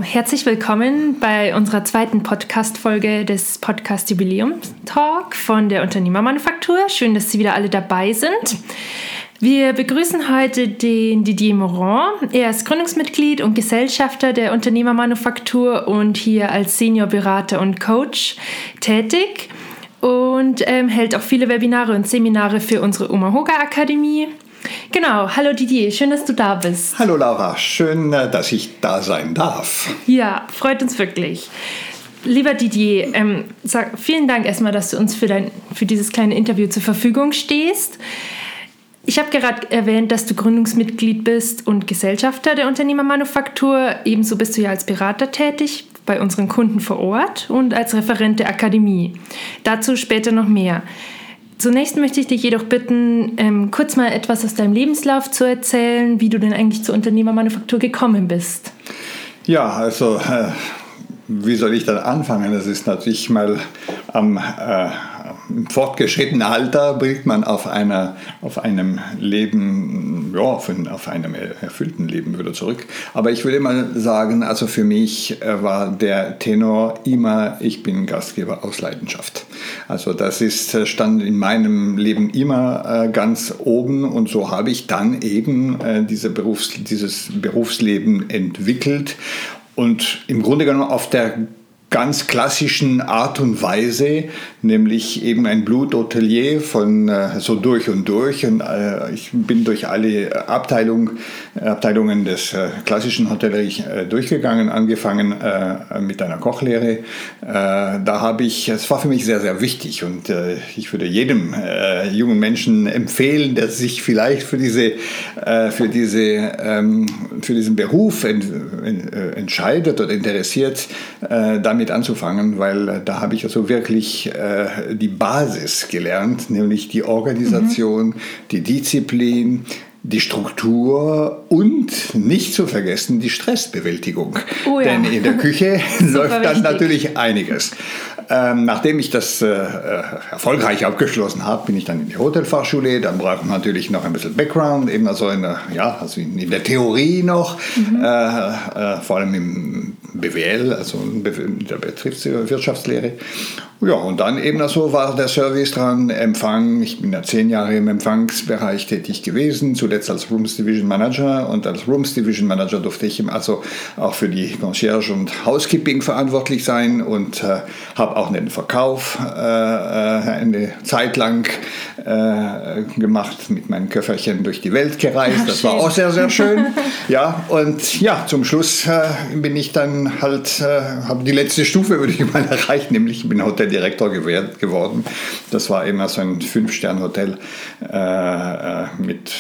herzlich willkommen bei unserer zweiten Podcast-Folge des Podcast-Jubiläums-Talk von der Unternehmermanufaktur. Schön, dass Sie wieder alle dabei sind. Wir begrüßen heute den Didier Morand. Er ist Gründungsmitglied und Gesellschafter der Unternehmermanufaktur und hier als Seniorberater und Coach tätig und hält auch viele Webinare und Seminare für unsere Umahoga Akademie. Genau, hallo Didier, schön, dass du da bist. Hallo Laura, schön, dass ich da sein darf. Ja, freut uns wirklich. Lieber Didier, vielen Dank erstmal, dass du uns für dieses kleine Interview zur Verfügung stehst. Ich habe gerade erwähnt, dass du Gründungsmitglied bist und Gesellschafter der Unternehmermanufaktur. Ebenso bist du ja als Berater tätig bei unseren Kunden vor Ort und als Referent der Akademie. Dazu später noch mehr. Zunächst möchte ich dich jedoch bitten, kurz mal etwas aus deinem Lebenslauf zu erzählen, wie du denn eigentlich zur Unternehmermanufaktur gekommen bist. Ja, also wie soll ich dann anfangen? Das ist natürlich mal im fortgeschrittenen Alter blickt man auf einem Leben, ja, auf einem erfüllten Leben wieder zurück. Aber ich würde mal sagen, also für mich war der Tenor immer, ich bin Gastgeber aus Leidenschaft. Also das stand in meinem Leben immer ganz oben und so habe ich dann eben dieses Berufsleben entwickelt und im Grunde genommen auf der ganz klassischen Art und Weise, nämlich eben ein Bluthotelier von so durch und durch. Und ich bin durch alle Abteilungen des klassischen Hotellerie durchgegangen, angefangen mit einer Kochlehre. Es war für mich sehr, sehr wichtig und ich würde jedem jungen Menschen empfehlen, der sich vielleicht für diesen Beruf entscheidet oder interessiert, damit anzufangen, weil da habe ich also wirklich die Basis gelernt, nämlich die Organisation, die Disziplin, die Struktur und nicht zu vergessen die Stressbewältigung. Oh ja. Denn in der Küche läuft dann natürlich einiges. Nachdem ich das erfolgreich abgeschlossen habe, bin ich dann in die Hotelfachschule. Dann braucht man natürlich noch ein bisschen Background, eben also in der Theorie noch, vor allem im BWL, also in der Betriebswirtschaftslehre. Ja, und dann eben also war der Service dran, Empfang. Ich bin ja 10 Jahre im Empfangsbereich tätig gewesen, zuletzt als Rooms Division Manager. Und als Rooms Division Manager durfte ich also auch für die Concierge und Housekeeping verantwortlich sein und habe auch den Verkauf eine Zeit lang gemacht, mit meinen Köfferchen durch die Welt gereist. Das war auch sehr, sehr schön. Ja, und ja, zum Schluss bin ich dann halt, habe die letzte Stufe, würde ich mal erreicht, nämlich ich bin Hoteldirektor geworden. Das war eben so ein 5-Sterne-Hotel mit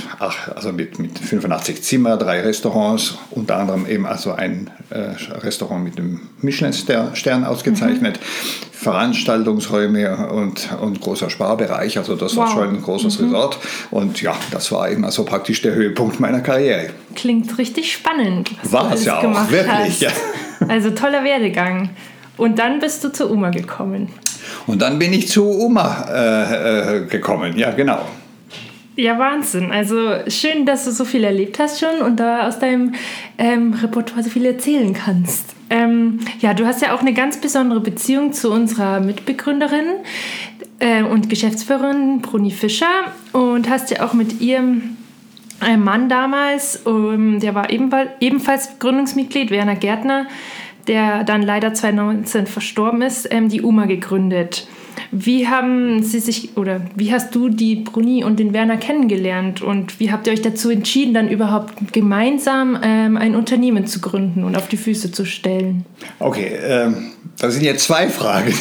85 Zimmer, 3 Restaurants, unter anderem eben also ein Restaurant mit dem Michelin-Stern ausgezeichnet, Veranstaltungsräume und großer Sparbereich, also das war schon ein großes Resort und ja, das war eben also praktisch der Höhepunkt meiner Karriere. Klingt richtig spannend, was war du alles es ja auch, gemacht wirklich, hast. ja. Also toller Werdegang. Und dann bist du zu UMA gekommen. Und dann bin ich zu UMA gekommen, ja genau. Ja, Wahnsinn. Also schön, dass du so viel erlebt hast schon und da aus deinem Repertoire so viel erzählen kannst. Du hast ja auch eine ganz besondere Beziehung zu unserer Mitbegründerin und Geschäftsführerin Bruni Fischer und hast ja auch mit ihrem Mann damals, der war ebenfalls Gründungsmitglied, Werner Gärtner, der dann leider 2019 verstorben ist, die UMA gegründet. Wie hast du die Bruni und den Werner kennengelernt und wie habt ihr euch dazu entschieden, dann überhaupt gemeinsam ein Unternehmen zu gründen und auf die Füße zu stellen? Okay, das sind jetzt 2 Fragen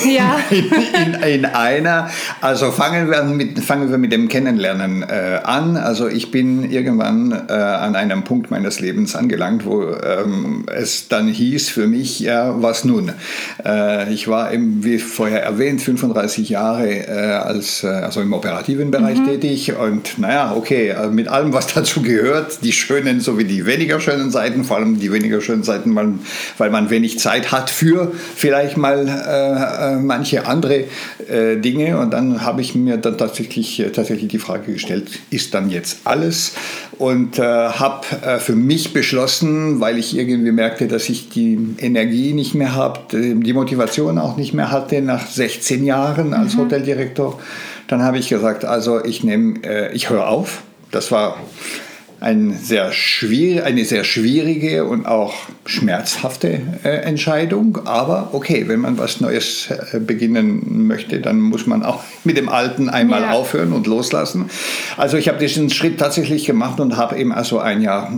in einer. Also fangen wir mit dem Kennenlernen an. Also ich bin irgendwann an einem Punkt meines Lebens angelangt, wo es dann hieß für mich, ja, was nun? Ich war eben, wie vorher erwähnt, 35 Jahre also im operativen Bereich tätig und mit allem, was dazu gehört, die schönen sowie die weniger schönen Seiten, vor allem die weniger schönen Seiten, weil man wenig Zeit hat für vielleicht vielleicht mal manche andere Dinge. Und dann habe ich mir dann tatsächlich die Frage gestellt, ist dann jetzt alles? Und habe für mich beschlossen, weil ich irgendwie merkte, dass ich die Energie nicht mehr habe, die Motivation auch nicht mehr hatte nach 16 Jahren als Hoteldirektor. Dann habe ich gesagt, also ich höre auf. Das war eine sehr schwierige und auch schmerzhafte Entscheidung. Aber okay, wenn man was Neues beginnen möchte, dann muss man auch mit dem Alten einmal aufhören und loslassen. Also ich habe diesen Schritt tatsächlich gemacht und habe eben also ein Jahr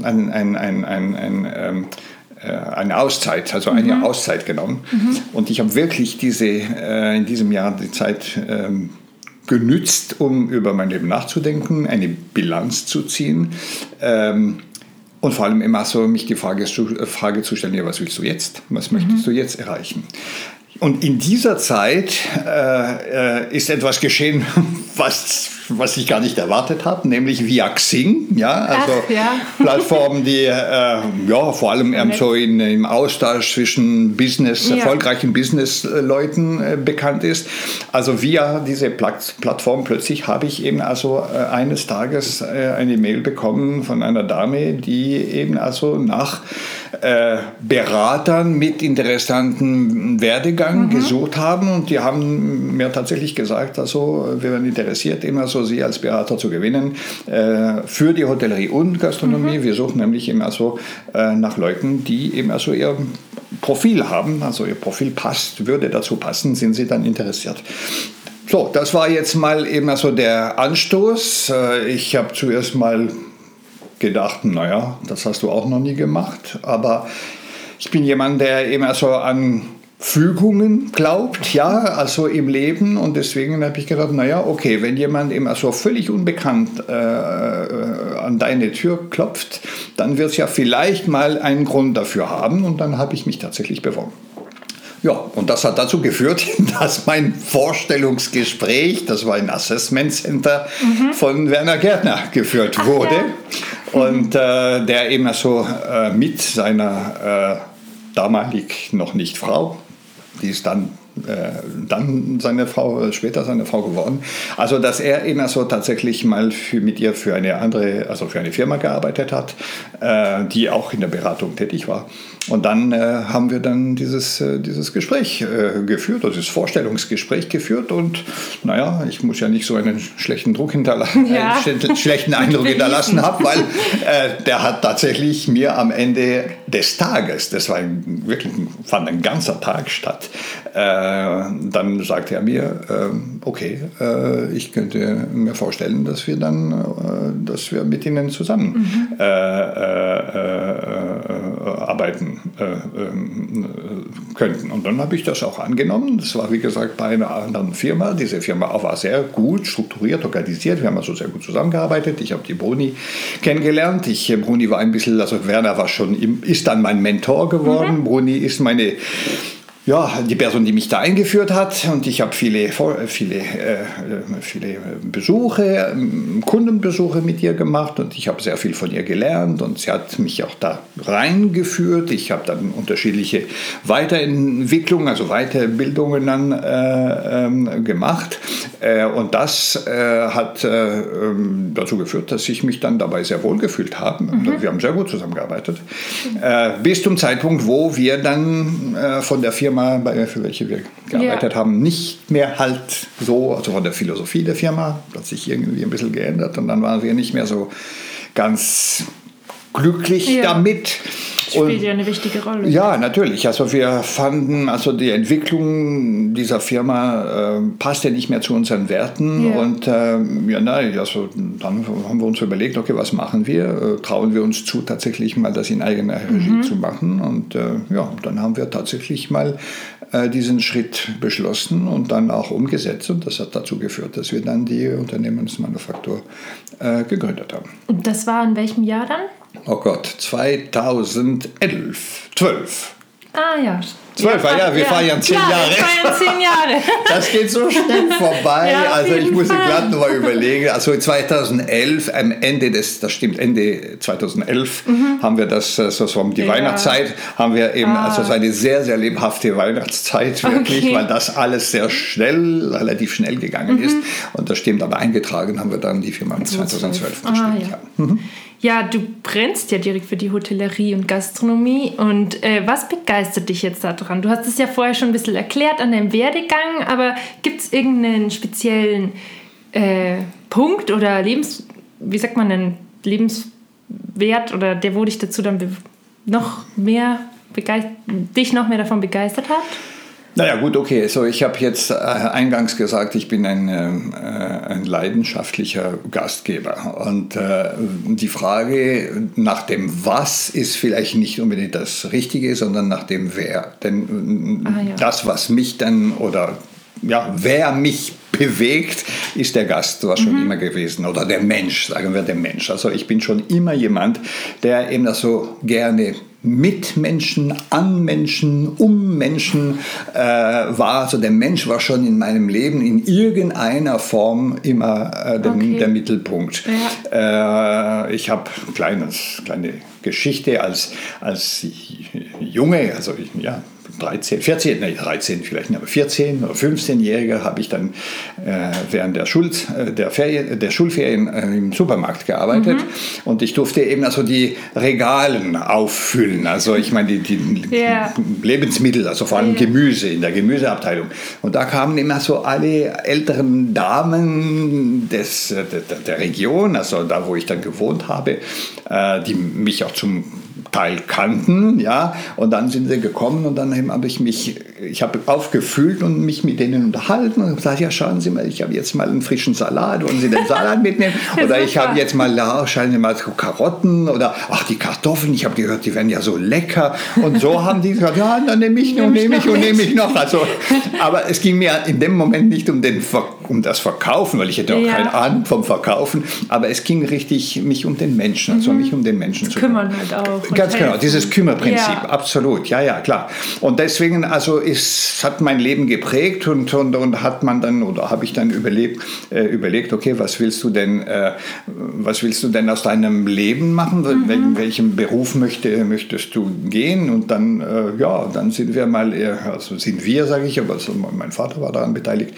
eine Auszeit, also ein Jahr Auszeit genommen. Und ich habe wirklich in diesem Jahr die Zeit genützt, um über mein Leben nachzudenken, eine Bilanz zu ziehen und vor allem immer so mich die Frage zu stellen, ja, was willst du jetzt? Was möchtest du jetzt erreichen? Und in dieser Zeit ist etwas geschehen, was ich gar nicht erwartet habe, nämlich via Xing, Plattformen, die vor allem so im Austausch zwischen erfolgreichen Businessleuten bekannt ist. Also via diese Plattform plötzlich habe ich eben also eines Tages eine Mail bekommen von einer Dame, die eben also nach Beratern mit interessanten Werdegang gesucht haben, und die haben mir tatsächlich gesagt, also wir wären interessiert, immer so Sie als Berater zu gewinnen für die Hotellerie und Gastronomie. Wir suchen nämlich immer so nach Leuten, die eben also ihr Profil haben, also ihr Profil würde dazu passen, sind Sie dann interessiert. So, das war jetzt mal eben also der Anstoß. Ich habe zuerst mal gedacht, naja, das hast du auch noch nie gemacht, aber ich bin jemand, der eben also an Fügungen glaubt, also im Leben, und deswegen habe ich gedacht, naja, okay, wenn jemand eben also völlig unbekannt an deine Tür klopft, dann wird es ja vielleicht mal einen Grund dafür haben, und dann habe ich mich tatsächlich beworben. Ja, und das hat dazu geführt, dass mein Vorstellungsgespräch, das war ein Assessment Center von Werner Gärtner geführt wurde. Und der eben so mit seiner damalig noch nicht Frau, die ist dann später seine Frau geworden. Also, dass er eben so tatsächlich mal mit ihr für eine Firma gearbeitet hat, die auch in der Beratung tätig war. Und dann haben wir dann dieses Gespräch geführt, also das Vorstellungsgespräch geführt, und naja, ich muss ja nicht so einen schlechten schlechten Eindruck hinterlassen haben, weil der hat tatsächlich mir am Ende des Tages, das war fand ein ganzer Tag statt, dann sagte er mir, okay, ich könnte mir vorstellen, dass wir mit Ihnen zusammen arbeiten könnten. Und dann habe ich das auch angenommen. Das war, wie gesagt, bei einer anderen Firma. Diese Firma war sehr gut strukturiert, organisiert. Wir haben also sehr gut zusammengearbeitet. Ich habe die Bruni kennengelernt. Bruni war ein bisschen, also Werner ist dann mein Mentor geworden. Bruni ist die Person, die mich da eingeführt hat, und ich habe viele Besuche, Kundenbesuche mit ihr gemacht, und ich habe sehr viel von ihr gelernt, und sie hat mich auch da reingeführt. Ich habe dann unterschiedliche Weiterentwicklungen, also Weiterbildungen dann gemacht, und das hat dazu geführt, dass ich mich dann dabei sehr wohl gefühlt habe. Wir haben sehr gut zusammengearbeitet, bis zum Zeitpunkt, wo wir dann von der Firma, für welche wir gearbeitet haben, nicht mehr halt so, also von der Philosophie der Firma, hat sich irgendwie ein bisschen geändert, und dann waren wir nicht mehr so ganz glücklich damit. Spielt ja eine wichtige Rolle. Ja, natürlich. Also wir fanden, also die Entwicklung dieser Firma passte nicht mehr zu unseren Werten. Und dann haben wir uns überlegt, okay, was machen wir? Trauen wir uns zu, tatsächlich mal das in eigener Regie zu machen? Und dann haben wir tatsächlich mal diesen Schritt beschlossen und dann auch umgesetzt. Und das hat dazu geführt, dass wir dann die Unternehmensmanufaktur gegründet haben. Und das war in welchem Jahr dann? Oh Gott, 2012. Ah ja, 12, ja, wir feiern 10 Jahre. Wir feiern 10 Jahre. Das geht so schnell vorbei. Ja, also ich muss gerade noch mal überlegen. Also 2011, am Ende Ende 2011 haben wir das, so um die Weihnachtszeit, haben wir eben also so eine sehr, sehr lebhafte Weihnachtszeit, wirklich, weil das alles sehr schnell, relativ schnell gegangen ist. Und das stimmt, aber eingetragen haben wir dann die Firma 2012. Das stimmt, ja. Ja, du brennst ja direkt für die Hotellerie und Gastronomie. Und was begeistert dich jetzt daran? Du hast es ja vorher schon ein bisschen erklärt an deinem Werdegang, aber gibt es irgendeinen speziellen Punkt oder Lebenswert oder der, wo dich dazu dann dich noch mehr davon begeistert hat? Naja, gut, okay. So, ich habe jetzt eingangs gesagt, ich bin ein leidenschaftlicher Gastgeber. Und die Frage nach dem Was ist vielleicht nicht unbedingt das Richtige, sondern nach dem Wer. Denn das, was mich dann wer mich bewegt, ist der Gast, war schon immer gewesen. Oder der Mensch, sagen wir der Mensch. Also ich bin schon immer jemand, der eben das so gerne mit Menschen, an Menschen, um Menschen war. Also der Mensch war schon in meinem Leben in irgendeiner Form immer der Mittelpunkt. Ja. Ich habe kleine Geschichte als Junge, also 13 vielleicht, aber 14 oder 15-Jähriger habe ich dann während der Schulferien im Supermarkt gearbeitet und ich durfte eben also die Regalen auffüllen, also ich meine die Lebensmittel, also vor allem Gemüse in der Gemüseabteilung, und da kamen immer so alle älteren Damen der Region, also da wo ich dann gewohnt habe, die mich auch zum Teil kannten, ja, und dann sind sie gekommen und dann habe ich habe aufgefüllt und mich mit denen unterhalten und gesagt, ja, schauen Sie mal, ich habe jetzt mal einen frischen Salat, wollen Sie den Salat mitnehmen? Oder ich habe jetzt mal, schauen Sie mal Karotten oder, die Kartoffeln, ich habe gehört, die werden ja so lecker, und so haben die gesagt, ja, dann nehme ich noch. Also, aber es ging mir in dem Moment nicht um das Verkaufen, weil ich hätte auch keine Ahnung vom Verkaufen, aber es ging richtig mich um den Menschen, also mich um den Menschen zu kümmern. Halt auch. Ganz genau, dieses Kümmerprinzip, absolut, ja, klar. Und deswegen, also hat mein Leben geprägt und habe ich dann überlegt, okay, was willst du denn aus deinem Leben machen? Welchen Beruf möchtest du gehen? Und dann, sind wir, sage ich, aber mein Vater war daran beteiligt.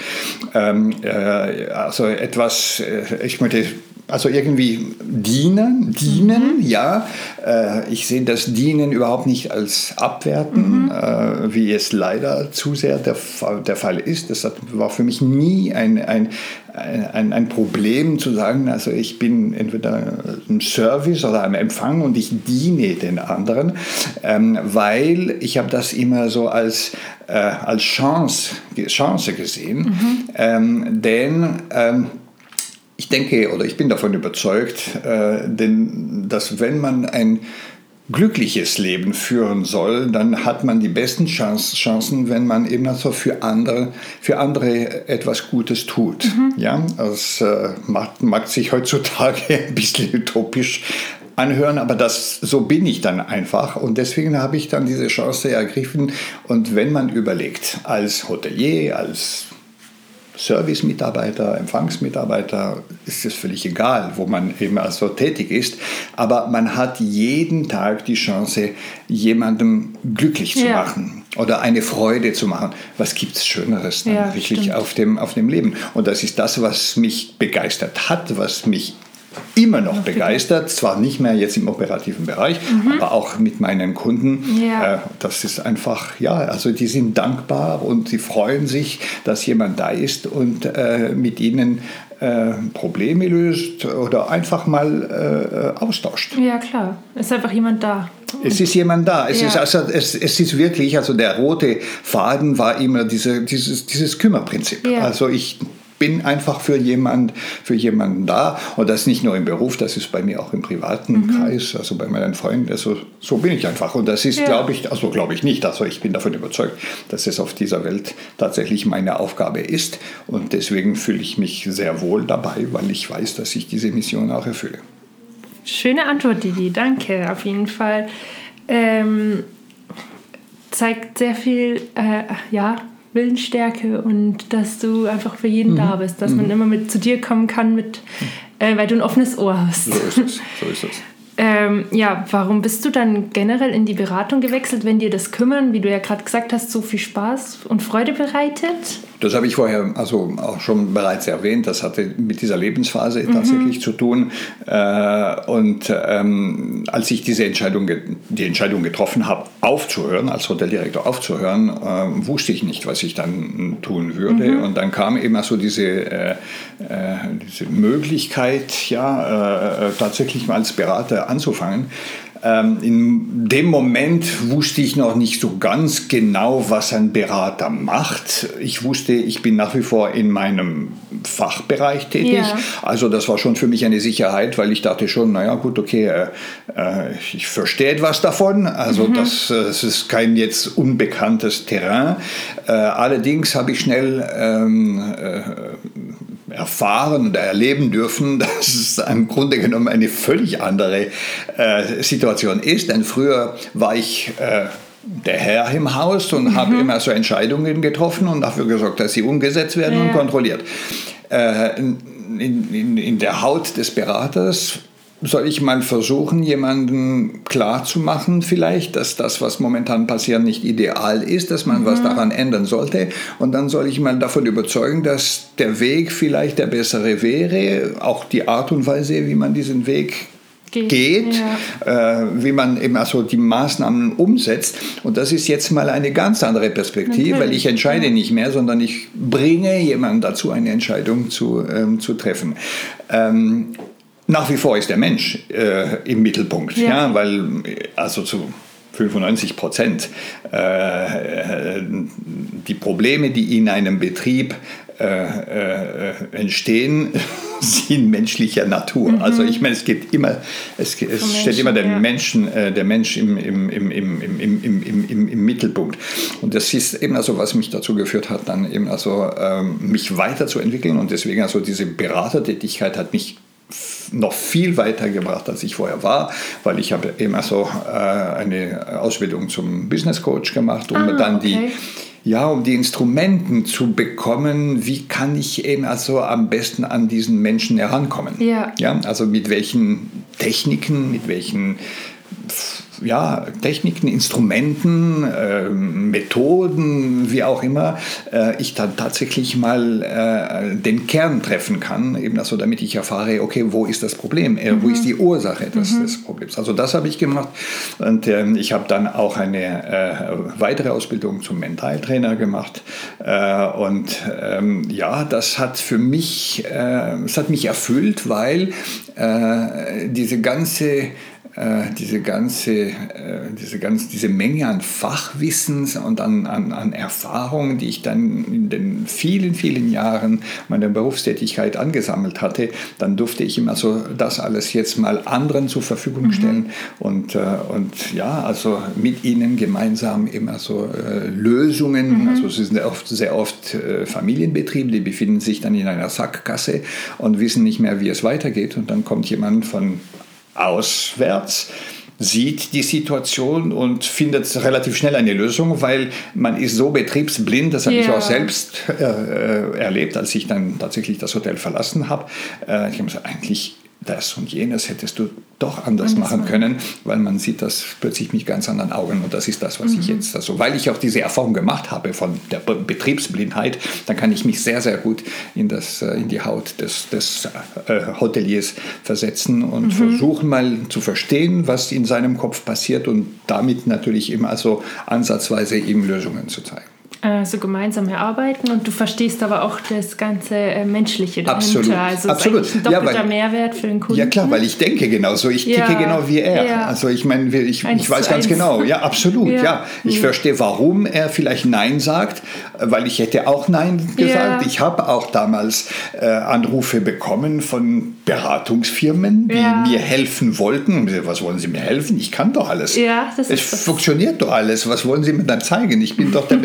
Ich möchte irgendwie dienen, ja. Ich sehe das Dienen überhaupt nicht als Abwerten, wie es leider zu sehr der Fall ist. Das war für mich nie ein Problem zu sagen, also ich bin entweder im Service oder am Empfang und ich diene den anderen, weil ich habe das immer so als Chance gesehen, denn ich denke oder ich bin davon überzeugt, dass wenn man ein glückliches Leben führen soll, dann hat man die besten Chancen, wenn man eben also für andere etwas Gutes tut. Ja, das mag sich heutzutage ein bisschen utopisch anhören, aber so bin ich dann einfach, und deswegen habe ich dann diese Chance ergriffen. Und wenn man überlegt, als Hotelier, als Service-Mitarbeiter, Empfangsmitarbeiter, ist es völlig egal, wo man eben also tätig ist, aber man hat jeden Tag die Chance, jemandem glücklich zu machen oder eine Freude zu machen. Was gibt es Schöneres dann wirklich auf dem Leben? Und das ist das, was mich begeistert hat, was mich immer noch begeistert, zwar nicht mehr jetzt im operativen Bereich, aber auch mit meinen Kunden. Das ist einfach, also die sind dankbar und sie freuen sich, dass jemand da ist und mit ihnen Probleme löst oder einfach mal austauscht. Ja, klar. Es ist einfach jemand da. Es ist jemand da. Es ist wirklich, also der rote Faden war immer dieses Kümmerprinzip. Also ich bin einfach für jemanden da, und das nicht nur im Beruf, das ist bei mir auch im privaten Kreis, also bei meinen Freunden, also so bin ich einfach, und das ist, glaube ich nicht, also ich bin davon überzeugt, dass es auf dieser Welt tatsächlich meine Aufgabe ist, und deswegen fühle ich mich sehr wohl dabei, weil ich weiß, dass ich diese Mission auch erfülle. Schöne Antwort, Didi, danke, auf jeden Fall. zeigt sehr viel, Willensstärke und dass du einfach für jeden da bist, dass man immer zu dir kommen kann, weil du ein offenes Ohr hast. So ist es. Warum bist du dann generell in die Beratung gewechselt, wenn dir das Kümmern, wie du ja gerade gesagt hast, so viel Spaß und Freude bereitet? Das habe ich vorher also auch schon bereits erwähnt. Das hatte mit dieser Lebensphase tatsächlich zu tun. Und als ich die Entscheidung getroffen habe, aufzuhören, als Hoteldirektor aufzuhören, wusste ich nicht, was ich dann tun würde. Und dann kam eben so diese Möglichkeit, tatsächlich mal als Berater anzufangen. In dem Moment wusste ich noch nicht so ganz genau, was ein Berater macht. Ich wusste, ich bin nach wie vor in meinem Fachbereich tätig. Ja. Also das war schon für mich eine Sicherheit, weil ich dachte schon, naja gut, okay, ich verstehe etwas davon. Also das ist kein jetzt unbekanntes Terrain. Allerdings habe ich schnell erfahren oder erleben dürfen, dass es im Grunde genommen eine völlig andere Situation ist. Denn früher war ich der Herr im Haus und habe immer so Entscheidungen getroffen und dafür gesorgt, dass sie umgesetzt werden und kontrolliert. In der Haut des Beraters soll ich mal versuchen, jemandem klarzumachen vielleicht, dass das, was momentan passiert, nicht ideal ist, dass man was daran ändern sollte. Und dann soll ich mal davon überzeugen, dass der Weg vielleicht der bessere wäre, auch die Art und Weise, wie man diesen Weg geht, wie man eben also die Maßnahmen umsetzt. Und das ist jetzt mal eine ganz andere Perspektive, weil ich entscheide nicht mehr, sondern ich bringe jemanden dazu, eine Entscheidung zu treffen. Nach wie vor ist der Mensch im Mittelpunkt, weil also zu 95% die Probleme, die in einem Betrieb entstehen, sind menschlicher Natur. Also ich meine, es steht immer der Mensch im Mittelpunkt. Und das ist eben also, was mich dazu geführt hat, dann eben also mich weiterzuentwickeln. Und deswegen also diese Beratertätigkeit hat mich noch viel weiter gebracht, als ich vorher war, weil ich habe eben also eine Ausbildung zum Business Coach gemacht, um dann um die Instrumenten zu bekommen, wie kann ich eben also am besten an diesen Menschen herankommen. Ja, also mit welchen Techniken, Instrumenten, Methoden, wie auch immer, ich dann tatsächlich mal den Kern treffen kann, eben also damit ich erfahre, okay, wo ist das Problem, wo ist die Ursache des Problems. Also das habe ich gemacht und ich habe dann auch eine weitere Ausbildung zum Mentaltrainer gemacht das hat für mich, es hat mich erfüllt, weil diese Menge an Fachwissens und an Erfahrungen, die ich dann in den vielen, vielen Jahren meiner Berufstätigkeit angesammelt hatte, dann durfte ich immer so das alles jetzt mal anderen zur Verfügung stellen und also mit ihnen gemeinsam immer so Lösungen, also es sind sehr oft Familienbetriebe, die befinden sich dann in einer Sackgasse und wissen nicht mehr, wie es weitergeht, und dann kommt jemand von auswärts, sieht die Situation und findet relativ schnell eine Lösung, weil man ist so betriebsblind, das habe ich auch selbst erlebt, als ich dann tatsächlich das Hotel verlassen habe. Ich habe gesagt, eigentlich das und jenes hättest du doch anders machen können, weil man sieht das plötzlich mit ganz anderen Augen, und das ist das, was ich jetzt, also weil ich auch diese Erfahrung gemacht habe von der Betriebsblindheit, dann kann ich mich sehr, sehr gut in die Haut des Hoteliers versetzen und versuchen mal zu verstehen, was in seinem Kopf passiert, und damit natürlich immer also ansatzweise ihm Lösungen zu zeigen. So gemeinsam erarbeiten, und du verstehst aber auch das ganze Menschliche dahinter. Also es ist eigentlich ein doppelter Mehrwert für den Kunden. Ja klar, weil ich denke genauso, ich ticke genau wie er. Ja. Also ich meine, ich weiß ganz genau, absolut. Ich verstehe, warum er vielleicht Nein sagt, weil ich hätte auch Nein gesagt. Ich habe auch damals Anrufe bekommen von Beratungsfirmen, die mir helfen wollten. Was wollen Sie mir helfen? Ich kann doch alles. Es funktioniert doch alles. Was wollen Sie mir dann zeigen? Ich bin doch der beste Profi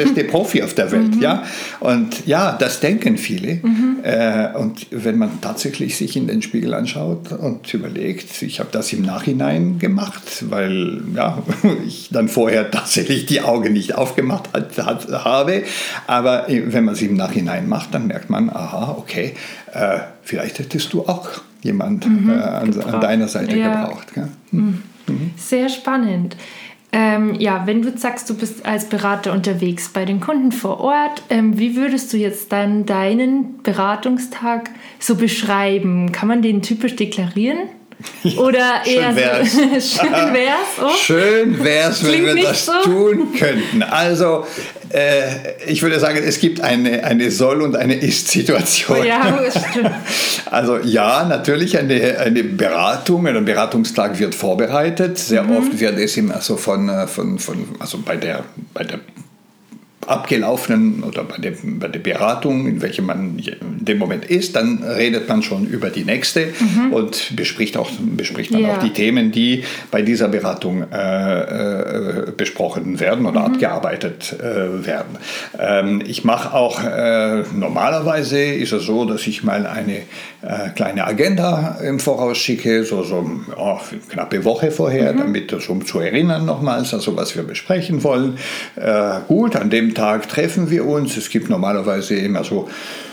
Profi auf der Welt. Ja? Und ja, das denken viele. Und wenn man tatsächlich sich in den Spiegel anschaut und überlegt, ich habe das im Nachhinein gemacht, weil ja, ich dann vorher tatsächlich die Augen nicht aufgemacht habe. Aber wenn man es im Nachhinein macht, dann merkt man, aha, okay, vielleicht hättest du auch jemand an deiner Seite gebraucht. Gell? Sehr spannend. Ja, wenn du sagst, du bist als Berater unterwegs bei den Kunden vor Ort, wie würdest du jetzt dann deinen Beratungstag so beschreiben? Kann man den typisch deklarieren? Ja, oder eher schön wär's. Oh. Schön wär's, wenn wir das so tun könnten. Also ich würde sagen, es gibt eine Soll- und eine Ist-Situation. Oh ja, stimmt. Also ja, natürlich eine Beratung, ein Beratungstag wird vorbereitet. Sehr oft wird es immer so also bei der abgelaufenen oder bei der Beratung, in welcher man in dem Moment ist, dann redet man schon über die nächste und bespricht dann auch die Themen, die bei dieser Beratung besprochen werden oder abgearbeitet werden. Ich mache auch, normalerweise ist es so, dass ich mal eine kleine Agenda im Voraus schicke, so eine knappe Woche vorher, damit um zu erinnern nochmals, also was wir besprechen wollen. Gut, an dem Tag treffen wir uns. Es gibt normalerweise immer so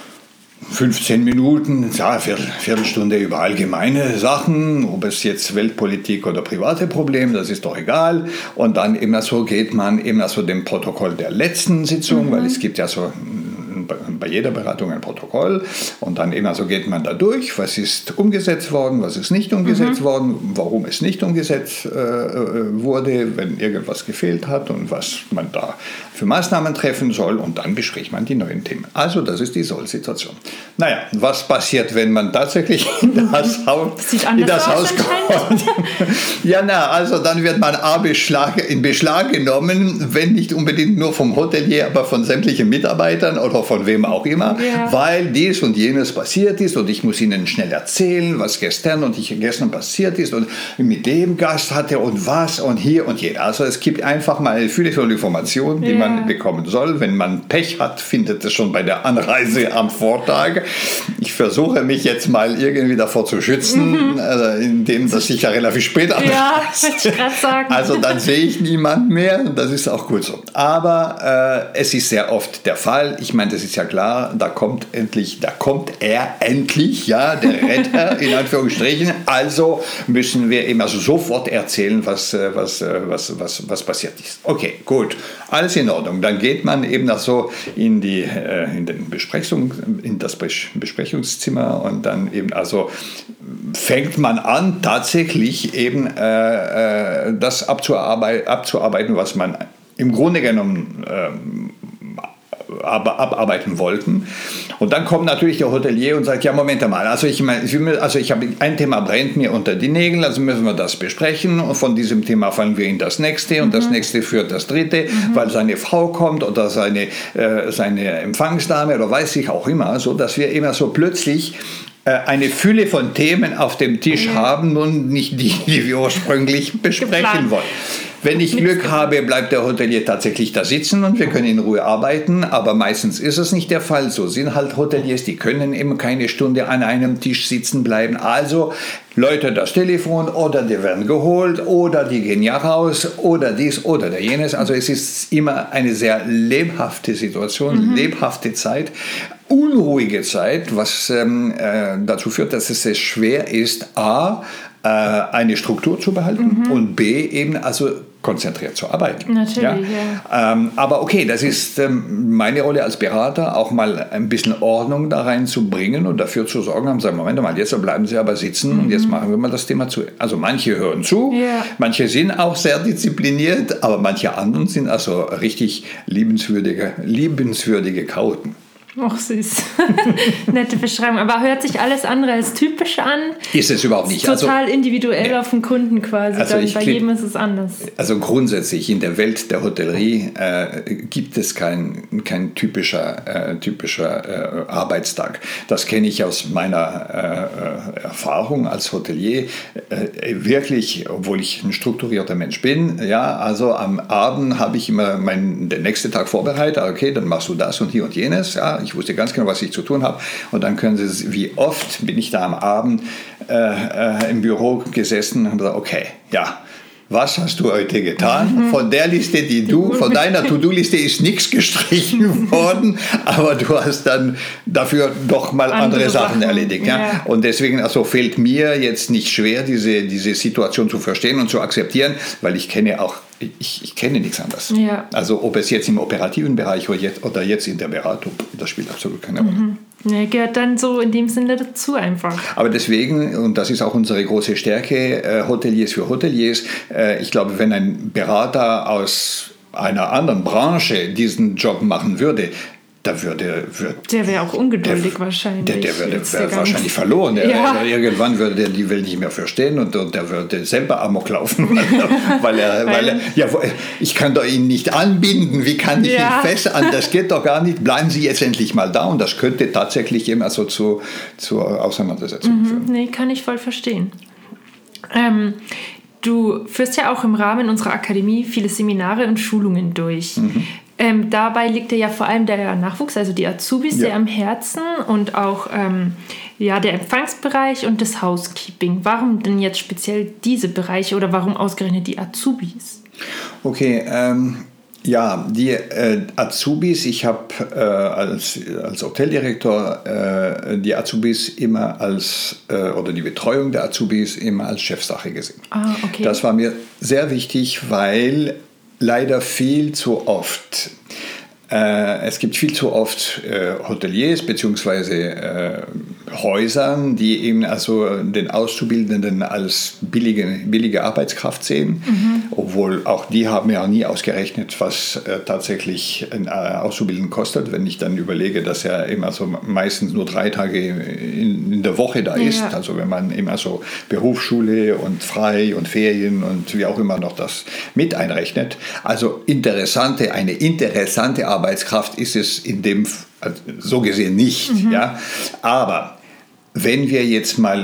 15 Minuten, ja, Viertelstunde über allgemeine Sachen, ob es jetzt Weltpolitik oder private Probleme, das ist doch egal. Und dann immer so geht man immer so dem Protokoll der letzten Sitzung, weil es gibt ja so bei jeder Beratung ein Protokoll und dann immer so geht man da durch, was ist umgesetzt worden, was ist nicht umgesetzt worden, warum es nicht umgesetzt wurde, wenn irgendwas gefehlt hat und was man da für Maßnahmen treffen soll und dann bespricht man die neuen Themen. Also das ist die Soll-Situation. Naja, was passiert, wenn man tatsächlich in das Haus kommt? Ja, also dann wird man in Beschlag genommen, wenn nicht unbedingt nur vom Hotelier, aber von sämtlichen Mitarbeitern oder von wem auch immer, weil dies und jenes passiert ist und ich muss Ihnen schnell erzählen, was gestern passiert ist und mit dem Gast hatte und was und hier und jeder. Also es gibt einfach mal eine Fülle von Informationen, die man bekommen soll. Wenn man Pech hat, findet es schon bei der Anreise am Vortag. Ich versuche mich jetzt mal irgendwie davor zu schützen, indem dass ich ja relativ spät anreise. Ja, wollte ich gerade sagen. Also dann sehe ich niemand mehr und das ist auch gut so. Aber es ist sehr oft der Fall. Ich meine, das ist ja klar, da kommt er endlich, ja, der Retter in Anführungsstrichen. Also müssen wir ihm also sofort erzählen, was passiert ist. Okay, gut, alles in Ordnung. Dann geht man eben noch so in das Besprechungszimmer und dann eben also fängt man an, tatsächlich eben das abzuarbeiten, was man im Grunde genommen abarbeiten wollten. Und dann kommt natürlich der Hotelier und sagt, ja, Moment mal, also ich habe ein Thema brennt mir unter die Nägel, also müssen wir das besprechen und von diesem Thema fallen wir in das nächste und das nächste führt das dritte, weil seine Frau kommt oder seine Empfangsdame oder weiß ich auch immer, so dass wir immer so plötzlich eine Fülle von Themen auf dem Tisch haben und nicht die wir ursprünglich besprechen wollen. Wenn ich Glück habe, bleibt der Hotelier tatsächlich da sitzen und wir können in Ruhe arbeiten, aber meistens ist es nicht der Fall. So sind halt Hoteliers, die können eben keine Stunde an einem Tisch sitzen bleiben. Also läutet das Telefon oder die werden geholt oder die gehen ja raus oder dies oder jenes. Also es ist immer eine sehr lebhafte Situation, lebhafte Zeit. Unruhige Zeit, was dazu führt, dass es sehr schwer ist, eine Struktur zu behalten und B, eben also konzentriert zu arbeiten. Natürlich, aber okay, das ist meine Rolle als Berater, auch mal ein bisschen Ordnung da reinzubringen und dafür zu sorgen, sagen, Moment mal, jetzt bleiben Sie aber sitzen und jetzt machen wir mal das Thema zu. Also manche hören zu, manche sind auch sehr diszipliniert, aber manche anderen sind also richtig liebenswürdige Chaoten. Ach, süß. Nette Beschreibung. Aber hört sich alles andere als typisch an? Ist es überhaupt nicht. Total individuell auf den Kunden quasi. Also bei jedem ist es anders. Also grundsätzlich in der Welt der Hotellerie gibt es kein typischer Arbeitstag. Das kenne ich aus meiner Erfahrung als Hotelier. Wirklich, obwohl ich ein strukturierter Mensch bin, ja, also am Abend habe ich immer den nächsten Tag vorbereitet. Okay, dann machst du das und hier und jenes. Ja, ich wusste ganz genau, was ich zu tun habe. Und dann können Sie, wie oft bin ich da am Abend im Büro gesessen und habe gesagt, okay, ja, was hast du heute getan? Von der Liste, von deiner To-Do-Liste ist nichts gestrichen worden, aber du hast dann dafür doch mal andere Sachen erledigt. Ja? Und deswegen fällt mir jetzt nicht schwer, diese Situation zu verstehen und zu akzeptieren, weil ich kenne nichts anderes. Ja. Also ob es jetzt im operativen Bereich oder jetzt in der Beratung, das spielt absolut keine Rolle. Ja, gehört dann so in dem Sinne dazu einfach. Aber deswegen, und das ist auch unsere große Stärke, Hoteliers für Hoteliers, ich glaube, wenn ein Berater aus einer anderen Branche diesen Job machen würde, der wäre auch ungeduldig wahrscheinlich. Der wäre wahrscheinlich verloren. Irgendwann würde der die Welt nicht mehr verstehen und der würde selber Amok laufen, weil ich kann doch ihn nicht anbinden. Wie kann ich ihn fest an? Das geht doch gar nicht. Bleiben Sie jetzt endlich mal da. Und das könnte tatsächlich immer so zur Auseinandersetzung führen. Nee, kann ich voll verstehen. Du führst ja auch im Rahmen unserer Akademie viele Seminare und Schulungen durch. Dabei liegt dir ja vor allem der Nachwuchs, also die Azubis, sehr am Herzen und auch der Empfangsbereich und das Housekeeping. Warum denn jetzt speziell diese Bereiche oder warum ausgerechnet die Azubis? Okay, die Azubis, ich habe als Hoteldirektor die Azubis immer oder die Betreuung der Azubis immer als Chefsache gesehen. Okay. Das war mir sehr wichtig, weil leider viel zu oft. Es gibt viel zu oft Hoteliers bzw. Häusern, die eben den Auszubildenden als billige Arbeitskraft sehen, obwohl auch die haben ja nie ausgerechnet, was tatsächlich ein Auszubildender kostet, wenn ich dann überlege, dass er immer meistens nur 3 Tage in der Woche da ist, also wenn man immer Berufsschule und Frei und Ferien und wie auch immer noch das mit einrechnet. Also eine interessante Arbeitskraft ist es in dem so gesehen nicht. Ja? Aber wenn wir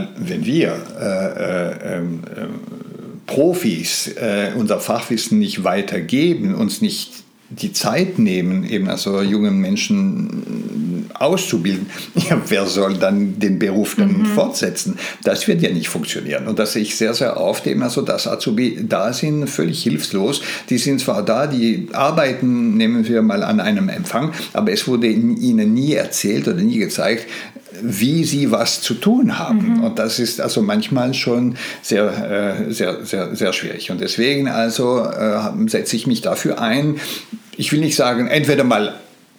Profis unser Fachwissen nicht weitergeben, uns nicht die Zeit nehmen, eben jungen Menschen auszubilden, wer soll dann den Beruf dann fortsetzen? Das wird ja nicht funktionieren. Und das sehe ich sehr, sehr oft eben dass Azubi da sind, völlig hilflos. Die sind zwar da, die arbeiten, nehmen wir mal an einem Empfang, aber es wurde ihnen nie erzählt oder nie gezeigt, wie sie was zu tun haben. Und das ist manchmal schon sehr, sehr, sehr, sehr schwierig. Und deswegen setze ich mich dafür ein. Ich will nicht sagen, entweder mal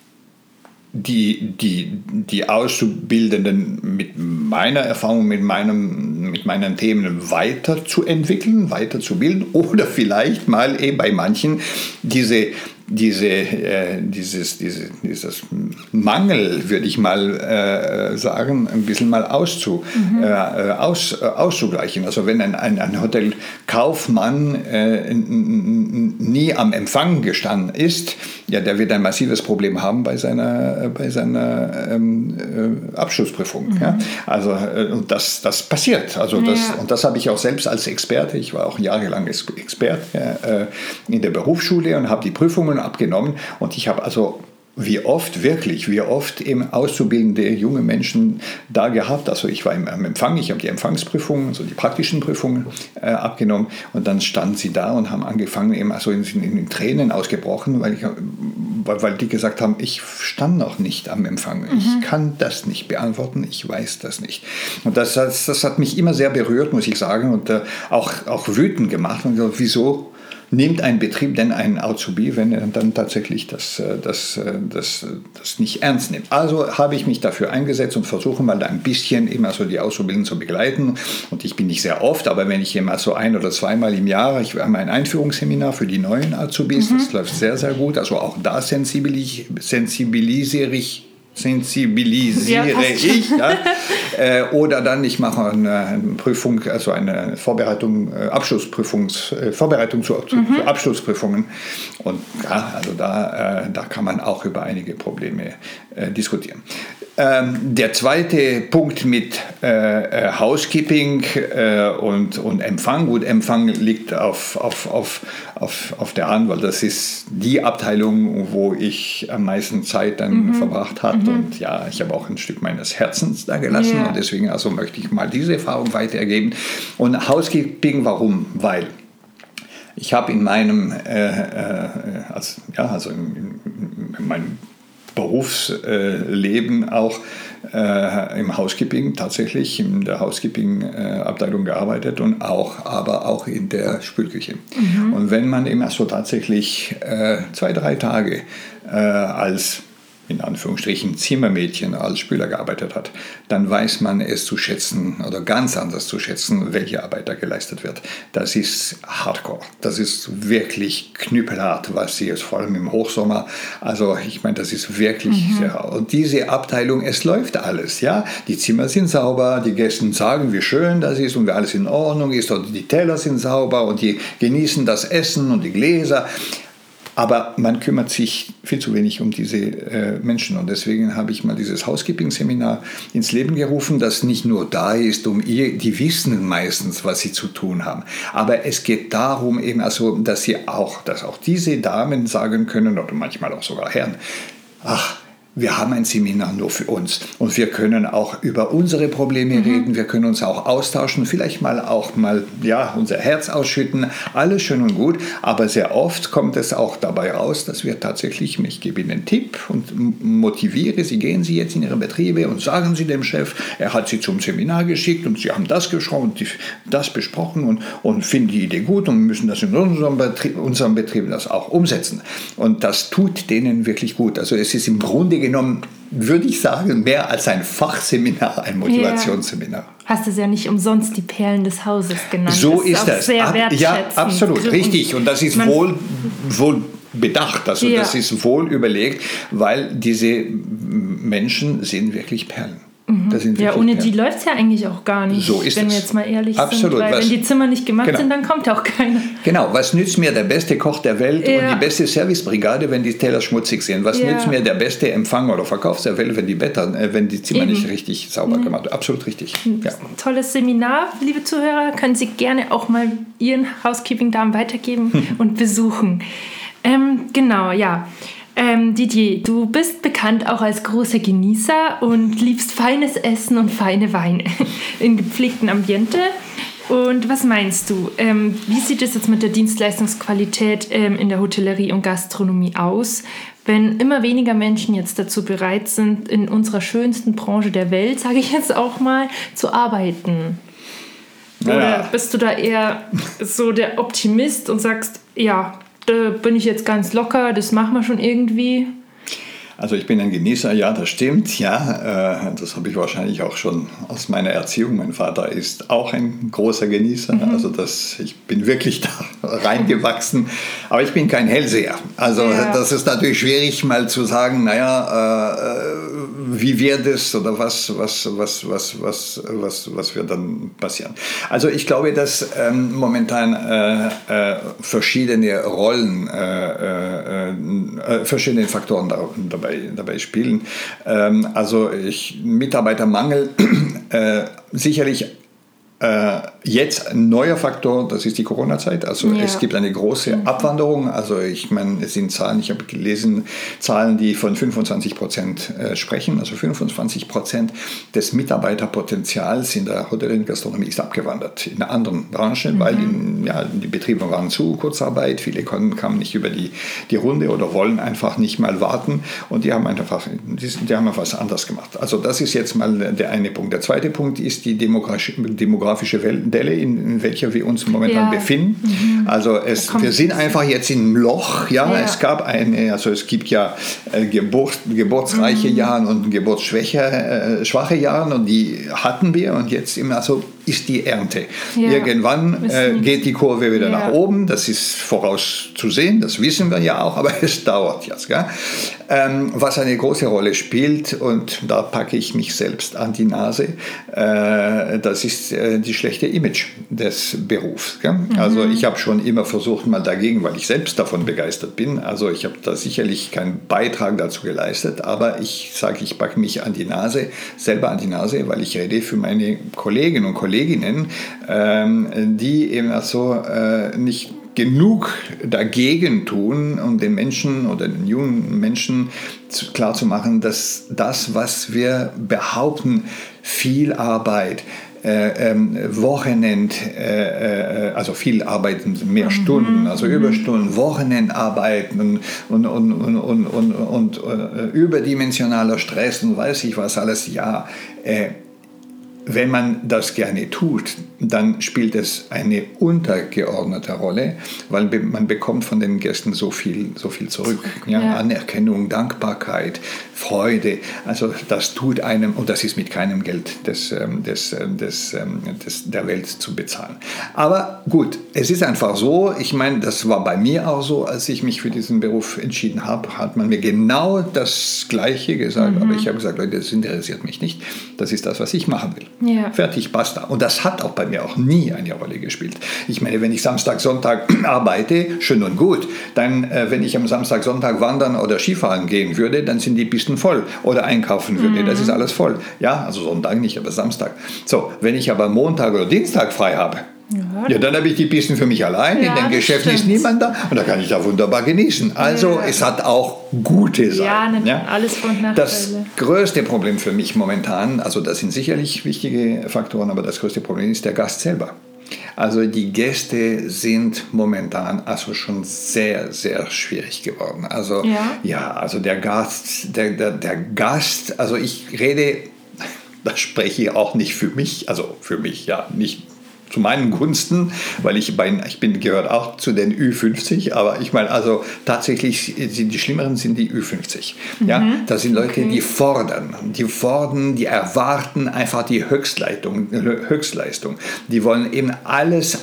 die Auszubildenden mit meiner Erfahrung, mit meinen Themen weiterzuentwickeln, weiterzubilden oder vielleicht mal bei manchen dieses Mangel, würde ich mal sagen, ein bisschen mal auszugleichen. Also wenn ein Hotelkaufmann nie am Empfang gestanden ist, der wird ein massives Problem haben bei seiner Abschlussprüfung. Ja? Also und das passiert. Und das habe ich auch selbst als Experte. Ich war auch jahrelang Experte in der Berufsschule und habe die Prüfungen abgenommen. Und ich habe wie oft eben auszubildende junge Menschen da gehabt. Also ich war am Empfang, ich habe die Empfangsprüfungen, also die praktischen Prüfungen abgenommen und dann standen sie da und haben angefangen, eben in Tränen ausgebrochen, weil die gesagt haben, ich stand noch nicht am Empfang, ich kann das nicht beantworten, ich weiß das nicht. Und das hat mich immer sehr berührt, muss ich sagen, und auch wütend gemacht. Und gesagt, wieso nimmt ein Betrieb denn einen Azubi, wenn er dann tatsächlich das nicht ernst nimmt? Also habe ich mich dafür eingesetzt und versuche mal da ein bisschen immer die Auszubildenden zu begleiten. Und ich bin nicht sehr oft, aber wenn ich immer 1 oder 2 Mal im Jahr, ich habe ein Einführungsseminar für die neuen Azubis, das läuft sehr, sehr gut. Also auch da sensibilisiere ich sensibilisiere ich. Ja? Oder dann, ich mache eine Prüfung, also eine Vorbereitung, Vorbereitung zu Abschlussprüfungen. Und ja, also da kann man auch über einige Probleme diskutieren. Der zweite Punkt mit Housekeeping und Empfang. Gut, Empfang liegt auf der Hand, weil das ist die Abteilung, wo ich am meisten Zeit dann verbracht habe. Und ja, ich habe auch ein Stück meines Herzens da gelassen. Und deswegen also möchte ich mal diese Erfahrung weitergeben. Und Housekeeping, warum? Weil ich habe in meinem, in meinem Berufsleben auch im Housekeeping, tatsächlich in der Housekeeping-Abteilung gearbeitet und aber auch in der Spülküche. Und wenn man immer so tatsächlich 2-3 Tage als in Anführungsstrichen Zimmermädchen als Spüler gearbeitet hat, dann weiß man es zu schätzen oder ganz anders zu schätzen, welche Arbeit da geleistet wird. Das ist Hardcore. Das ist wirklich knüppelhart, was sie jetzt vor allem im Hochsommer, also ich meine, das ist wirklich sehr hart. Und diese Abteilung, es läuft alles, ja. Die Zimmer sind sauber, die Gäste sagen, wie schön das ist und wie alles in Ordnung ist und die Teller sind sauber und die genießen das Essen und die Gläser. Aber man kümmert sich viel zu wenig um diese Menschen. Und deswegen habe ich mal dieses Housekeeping-Seminar ins Leben gerufen, das nicht nur da ist, die wissen meistens, was sie zu tun haben. Aber es geht darum, eben also, dass auch diese Damen sagen können, oder manchmal auch sogar Herren, ach, wir haben ein Seminar nur für uns und wir können auch über unsere Probleme reden, wir können uns auch austauschen, vielleicht mal unser Herz ausschütten, alles schön und gut, aber sehr oft kommt es auch dabei raus, dass wir tatsächlich, ich gebe Ihnen einen Tipp und motiviere Sie, gehen Sie jetzt in Ihre Betriebe und sagen Sie dem Chef, er hat Sie zum Seminar geschickt und Sie haben das geschaut und das besprochen und finden die Idee gut und müssen das in unserem Betrieb das auch umsetzen. Und das tut denen wirklich gut. Also es ist im Grunde genommen, würde ich sagen, mehr als ein Fachseminar, ein Motivationsseminar. Hast es ja nicht umsonst die Perlen des Hauses genannt. So ist das. Sehr wertschätzend. Ja, absolut, richtig. Und das ist wohl bedacht, also das ist wohl überlegt, weil diese Menschen sind wirklich Perlen. Ohne die läuft es ja eigentlich auch gar nicht, so ist wenn wir jetzt mal ehrlich sind. Weil wenn die Zimmer nicht gemacht sind, dann kommt auch keiner. Genau, was nützt mir der beste Koch der Welt und die beste Servicebrigade, wenn die Teller schmutzig sind? Was nützt mir der beste Empfang oder Verkauf der Welt, wenn die Zimmer nicht richtig sauber gemacht werden? Absolut richtig. Ja. Tolles Seminar, liebe Zuhörer. Können Sie gerne auch mal Ihren Housekeeping-Damen weitergeben und besuchen. Genau, ja. Didier, du bist bekannt auch als großer Genießer und liebst feines Essen und feine Weine in gepflegtem Ambiente. Und was meinst du? Wie sieht es jetzt mit der Dienstleistungsqualität in der Hotellerie und Gastronomie aus, wenn immer weniger Menschen jetzt dazu bereit sind, in unserer schönsten Branche der Welt, sage ich jetzt auch mal, zu arbeiten? Oder bist du da eher so der Optimist und sagst, ja, da bin ich jetzt ganz locker, das machen wir schon irgendwie? Also ich bin ein Genießer, ja, das stimmt, ja, das habe ich wahrscheinlich auch schon aus meiner Erziehung. Mein Vater ist auch ein großer Genießer, also ich bin wirklich da reingewachsen, aber ich bin kein Hellseher. Also das ist natürlich schwierig mal zu sagen, wie wird es oder was wird dann passieren. Also ich glaube, dass momentan verschiedene Rollen, verschiedene Faktoren dabei spielen. Mitarbeitermangel, sicherlich jetzt ein neuer Faktor, das ist die Corona-Zeit. Also es gibt eine große Abwanderung. Also ich meine, es sind Zahlen, ich habe gelesen, Zahlen, die von 25% sprechen. Also 25% des Mitarbeiterpotenzials in der Hotellerie und Gastronomie ist abgewandert in anderen Branchen, weil die Betriebe waren zu, Kurzarbeit, viele kamen nicht über die Runde oder wollen einfach nicht mal warten und die haben einfach was anderes gemacht. Also das ist jetzt mal der eine Punkt. Der zweite Punkt ist die demografische Welle, in welcher wir uns momentan befinden. Also wir sind einfach jetzt im Loch. Es gibt ja geburtsreiche Jahre und geburtsschwache Jahre und die hatten wir und jetzt ist die Ernte. Ja. Irgendwann geht die Kurve wieder nach oben, das ist vorauszusehen, das wissen wir ja auch, aber es dauert jetzt. Gell? Was eine große Rolle spielt, und da packe ich mich selbst an die Nase, das ist die schlechte Image des Berufs. Gell? Also ich habe schon immer versucht, mal dagegen, weil ich selbst davon begeistert bin, also ich habe da sicherlich keinen Beitrag dazu geleistet, aber ich sage, ich packe mich selber an die Nase, weil ich rede für meine Kollegen und Kolleginnen, die eben also nicht genug dagegen tun, um den Menschen oder den jungen Menschen klarzumachen, dass das, was wir behaupten, viel Arbeit, Wochenend, also viel arbeiten, mehr Stunden, also Überstunden, Wochenendarbeiten und überdimensionaler Stress und weiß ich was alles, wenn man das gerne tut, dann spielt es eine untergeordnete Rolle, weil man bekommt von den Gästen so viel zurück. Ja? Anerkennung, Dankbarkeit, Freude. Also das tut einem, und das ist mit keinem Geld der Welt zu bezahlen. Aber gut, es ist einfach so, ich meine, das war bei mir auch so, als ich mich für diesen Beruf entschieden habe, hat man mir genau das Gleiche gesagt, aber ich habe gesagt, Leute, das interessiert mich nicht, das ist das, was ich machen will. Ja. Fertig, basta. Und das hat auch bei mir auch nie eine Rolle gespielt. Ich meine, wenn ich Samstag, Sonntag arbeite, schön und gut. Dann, wenn ich am Samstag, Sonntag wandern oder Skifahren gehen würde, dann sind die Pisten voll. Oder einkaufen würde, das ist alles voll. Ja, also Sonntag nicht, aber Samstag. So, wenn ich aber Montag oder Dienstag frei habe, dann habe ich die Pisten für mich allein, in den Geschäften ist niemand da und da kann ich da wunderbar genießen. Also es hat auch gute Seiten. Alles Vor- und Nachteile. Das größte Problem für mich momentan, also das sind sicherlich wichtige Faktoren, aber das größte Problem ist der Gast selber. Also die Gäste sind momentan also schon sehr, sehr schwierig geworden. Also also der Gast, also ich rede, das spreche ich auch nicht für mich, also für mich, nicht zu meinen Gunsten, weil gehört auch zu den Ü50, aber ich meine, also tatsächlich die Schlimmeren sind die Ü50. Ja, das sind Leute, die fordern, die erwarten einfach die Höchstleistung. Die wollen eben alles,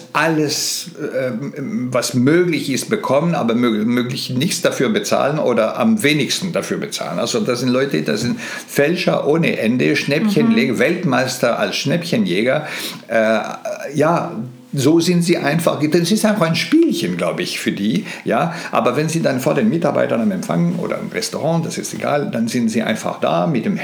was möglich ist, bekommen, aber möglich nichts dafür bezahlen oder am wenigsten dafür bezahlen. Also das sind Leute, das sind Fälscher ohne Ende, Schnäppchenjäger, Weltmeister als Schnäppchenjäger. So sind sie einfach, das ist einfach ein Spielchen, glaube ich, für die. Ja? Aber wenn sie dann vor den Mitarbeitern am Empfang oder im Restaurant, das ist egal, dann sind sie einfach da mit dem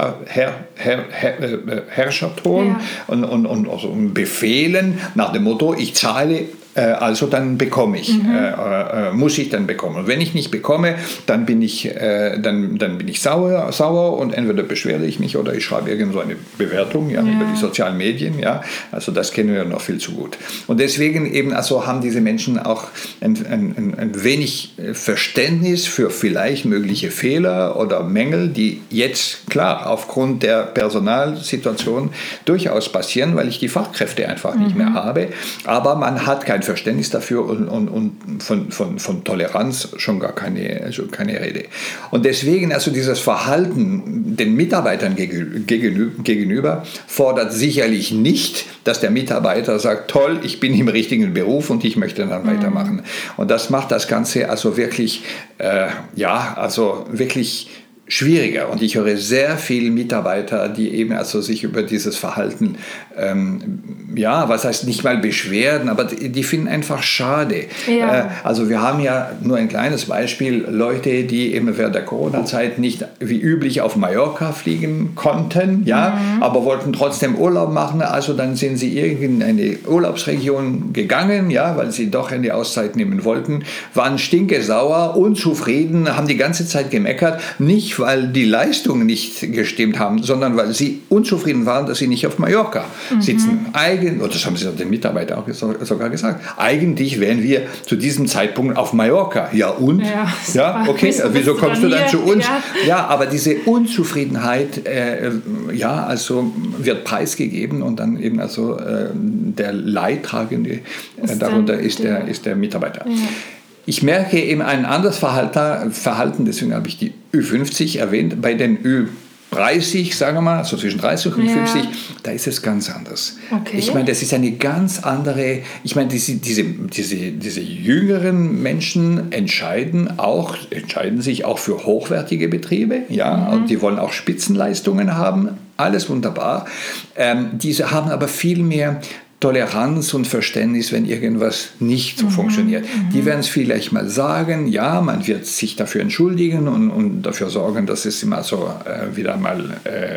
Herrscherton und also Befehlen nach dem Motto, ich zahle, also dann bekomme ich, muss ich dann bekommen. Und wenn ich nicht bekomme, dann bin ich sauer und entweder beschwere ich mich oder ich schreibe irgend so eine Bewertung über die sozialen Medien. Ja? Also das kennen wir noch viel zu gut. Und deswegen eben also haben diese Menschen auch ein wenig Verständnis für vielleicht mögliche Fehler oder Mängel, die jetzt klar aufgrund der Personalsituation durchaus passieren, weil ich die Fachkräfte einfach nicht mehr habe. Aber man hat kein Verständnis dafür und von Toleranz schon gar keine Rede. Und deswegen also dieses Verhalten den Mitarbeitern gegenüber fordert sicherlich nicht, dass der Mitarbeiter sagt, toll, ich bin im richtigen Beruf und ich möchte dann weitermachen. Und das macht das Ganze also wirklich, wirklich schwieriger. Und ich höre sehr viele Mitarbeiter, die eben also sich über dieses Verhalten, was heißt nicht mal beschweren, aber die finden einfach schade. Ja. Also wir haben ja nur ein kleines Beispiel, Leute, die eben während der Corona-Zeit nicht wie üblich auf Mallorca fliegen konnten, aber wollten trotzdem Urlaub machen. Also dann sind sie in eine Urlaubsregion gegangen, weil sie doch eine Auszeit nehmen wollten, waren stinkesauer, unzufrieden, haben die ganze Zeit gemeckert, nicht weil die Leistungen nicht gestimmt haben, sondern weil sie unzufrieden waren, dass sie nicht auf Mallorca sitzen. Und das haben sie den Mitarbeitern auch sogar gesagt. Eigentlich wären wir zu diesem Zeitpunkt auf Mallorca. Ja und? Okay, wieso kommst du dann zu uns? Ja, aber diese Unzufriedenheit also wird preisgegeben und dann eben also der Leidtragende darunter ist der Mitarbeiter. Ja. Ich merke eben ein anderes Verhalten, deswegen habe ich die Ü50 erwähnt, bei den 30, sagen wir mal, so zwischen 30 und 50, da ist es ganz anders. Okay. Ich meine, das ist eine ganz andere, ich meine, diese jüngeren Menschen entscheiden sich auch für hochwertige Betriebe, ja, und die wollen auch Spitzenleistungen haben, alles wunderbar. Diese haben aber viel mehr Toleranz und Verständnis, wenn irgendwas nicht so funktioniert. Die werden es vielleicht mal sagen, ja, man wird sich dafür entschuldigen und dafür sorgen, dass es immer so wieder mal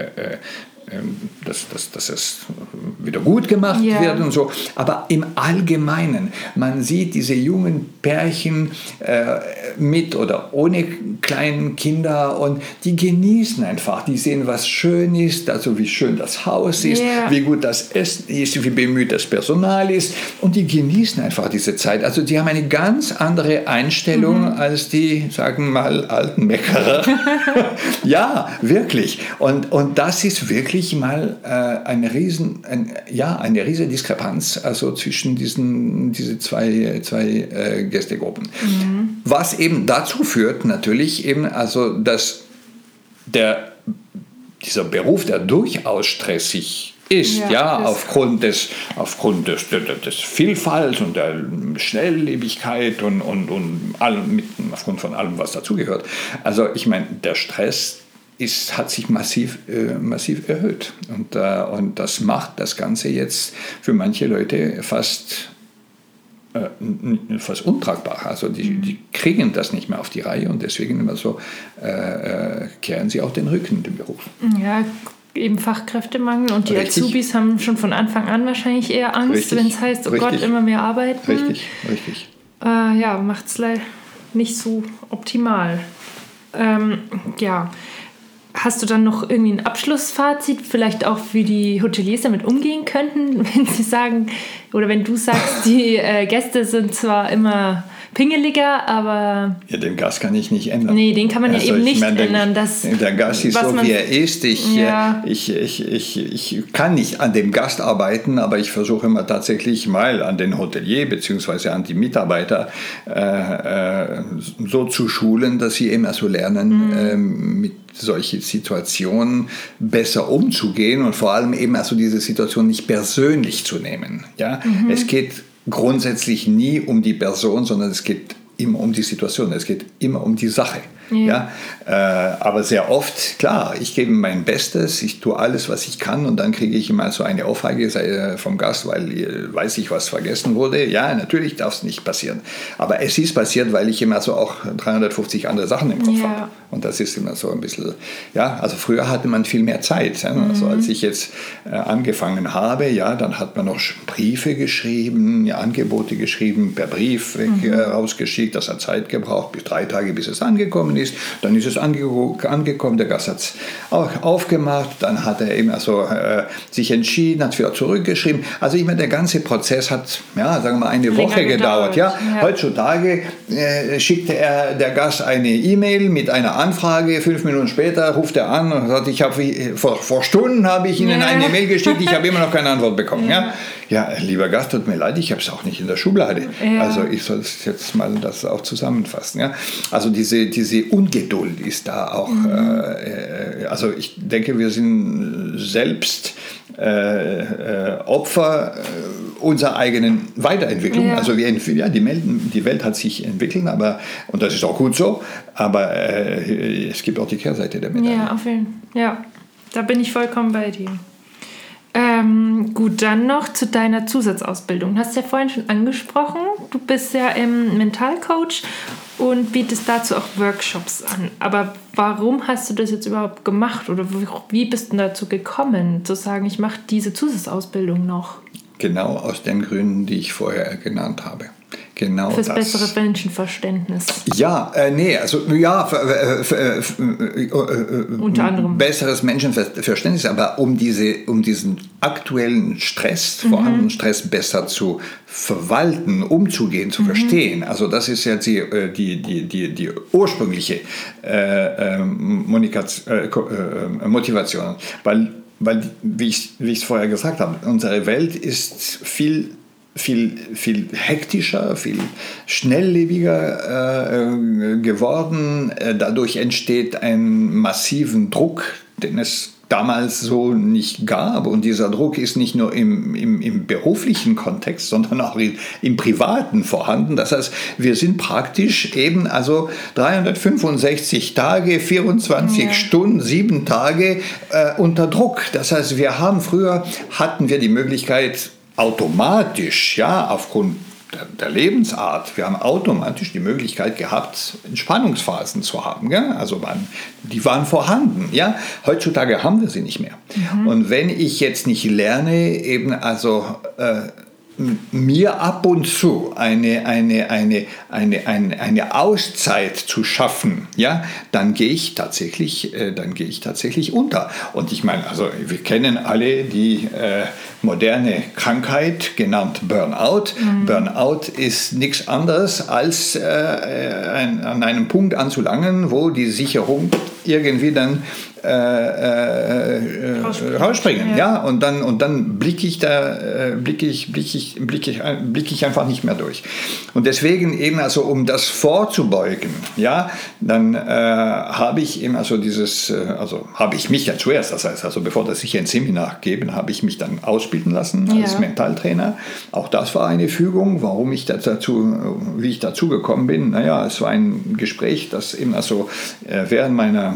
dass es wieder gut gemacht wird und so. Aber im Allgemeinen, man sieht diese jungen Pärchen mit oder ohne kleinen Kinder und die genießen einfach, die sehen, was schön ist, also wie schön das Haus ist, wie gut das Essen ist, wie bemüht das Personal ist und die genießen einfach diese Zeit. Also die haben eine ganz andere Einstellung als die, sagen wir mal, alten Meckerer. Ja, wirklich. Und das ist wirklich mal eine riesen Diskrepanz also zwischen diese zwei Gästegruppen. Was eben dazu führt natürlich eben, also dass dieser Beruf, der durchaus stressig ist, aufgrund des Vielfalt und der Schnelllebigkeit und allem, aufgrund von allem, was dazugehört. Also ich meine, der Stress hat sich massiv erhöht. Und das macht das Ganze jetzt für manche Leute fast untragbar. Also die kriegen das nicht mehr auf die Reihe und deswegen immer so kehren sie auch den Rücken dem Beruf. Ja, eben Fachkräftemangel und die Azubis haben schon von Anfang an wahrscheinlich eher Angst, wenn es heißt, oh Gott, immer mehr arbeiten. Richtig. Macht es leider nicht so optimal. Hast du dann noch irgendwie ein Abschlussfazit, vielleicht auch wie die Hoteliers damit umgehen könnten, wenn sie sagen, oder wenn du sagst, die Gäste sind zwar immer pingeliger, aber... Ja, den Gast kann ich nicht ändern. Nee, den kann man eben nicht ändern. Der Gast ist so, wie er ist. Ich kann nicht an dem Gast arbeiten, aber ich versuche immer tatsächlich mal an den Hotelier bzw. an die Mitarbeiter so zu schulen, dass sie immer so lernen, mit solchen Situationen besser umzugehen und vor allem eben also diese Situation nicht persönlich zu nehmen. Ja? Es geht grundsätzlich nie um die Person, sondern es geht immer um die Situation, es geht immer um die Sache. Ja. Aber sehr oft, klar, ich gebe mein Bestes, ich tue alles, was ich kann und dann kriege ich immer so eine Ohrfeige vom Gast, weil weiß ich, was vergessen wurde. Ja, natürlich darf es nicht passieren. Aber es ist passiert, weil ich immer so auch 350 andere Sachen im Kopf habe. Und das ist immer so ein bisschen, also früher hatte man viel mehr Zeit. Also als ich jetzt angefangen habe, dann hat man noch Briefe geschrieben, Angebote geschrieben, per Brief rausgeschickt. Das hat Zeit gebraucht, bis 3 Tage, bis es angekommen ist. Dann ist es angekommen, der Gast hat es auch aufgemacht, dann hat er eben sich entschieden, hat wieder zurückgeschrieben. Also ich meine, der ganze Prozess hat, sagen wir mal, eine Woche gedauert. Heutzutage schickte der Gast eine E-Mail mit einer Anfrage, 5 Minuten später ruft er an und sagt, vor Stunden habe ich Ihnen eine E-Mail geschickt, ich habe immer noch keine Antwort bekommen. Ja, lieber Gast, tut mir leid, ich habe es auch nicht in der Schublade. Also ich soll es jetzt mal das auch zusammenfassen. Ja? Also diese Ungeduld ist da auch, also ich denke, wir sind selbst Opfer unserer eigenen Weiterentwicklung. Also die Welt hat sich entwickelt, und das ist auch gut so, aber es gibt auch die Kehrseite der Medaille. Ja, auf jeden Fall. Ja, da bin ich vollkommen bei dir. Gut, dann noch zu deiner Zusatzausbildung. Du hast ja vorhin schon angesprochen, du bist ja Mentalcoach und bietest dazu auch Workshops an. Aber warum hast du das jetzt überhaupt gemacht oder wie bist du dazu gekommen, zu sagen, ich mache diese Zusatzausbildung noch? Genau aus den Gründen, die ich vorher genannt habe. Genau fürs bessere Menschenverständnis. Unter anderem besseres Menschenverständnis, aber um diesen aktuellen Stress, vorhandenen Stress besser zu verwalten, umzugehen, zu verstehen. Also das ist ja die ursprüngliche Motivation, weil wie ich es vorher gesagt habe, unsere Welt ist viel hektischer, viel schnelllebiger geworden. Dadurch entsteht ein massiven Druck den es damals so nicht gab. Und dieser Druck ist nicht nur im beruflichen Kontext, sondern auch im privaten vorhanden. Das heißt, wir sind praktisch eben also 365 Tage, 24 Stunden, 7 Tage unter Druck. Das heißt, früher hatten wir die Möglichkeit, automatisch, ja, aufgrund der Lebensart, wir haben automatisch die Möglichkeit gehabt, Entspannungsphasen zu haben. Gell? Also die waren vorhanden. Ja? Heutzutage haben wir sie nicht mehr. Und wenn ich jetzt nicht lerne, eben also mir ab und zu eine Auszeit zu schaffen, ja, dann gehe ich tatsächlich unter. Und ich meine, also wir kennen alle die moderne Krankheit, genannt Burnout. Burnout ist nichts anderes als an einem Punkt anzulangen, wo die Sicherung irgendwie dann rausspringen, ja, und dann blicke ich einfach nicht mehr durch. Und deswegen eben also, um das vorzubeugen, ja, dann habe ich eben also habe ich mich ja zuerst, das heißt also, bevor das ich ein Seminar gebe, habe ich mich dann ausbilden lassen als Mentaltrainer. Auch das war eine Fügung, wie ich dazu gekommen bin. Naja, es war ein Gespräch, das eben also während meiner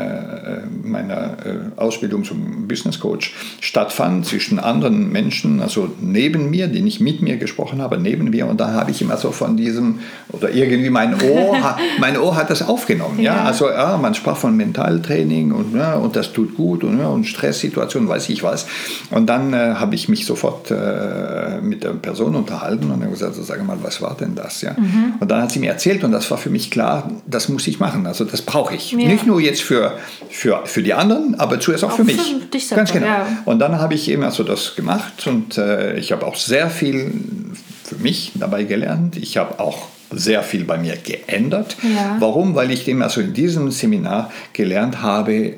Ausbildung zum Business Coach stattfand zwischen anderen Menschen, also neben mir, die nicht mit mir gesprochen haben, neben mir, und da habe ich immer so von diesem, oder irgendwie mein Ohr hat das aufgenommen, ja, also man sprach von Mentaltraining und das tut gut und Stresssituationen, weiß ich was, und dann habe ich mich sofort mit der Person unterhalten und habe gesagt, so, sag mal, was war denn das, ja, und dann hat sie mir erzählt und das war für mich klar, das muss ich machen, also das brauche ich, nicht nur jetzt für die anderen, aber zuerst auch für mich. Für dich selber, ganz genau. Ja. Und dann habe ich eben also das gemacht und ich habe auch sehr viel für mich dabei gelernt. Ich habe auch sehr viel bei mir geändert. Ja. Warum? Weil ich eben also in diesem Seminar gelernt habe,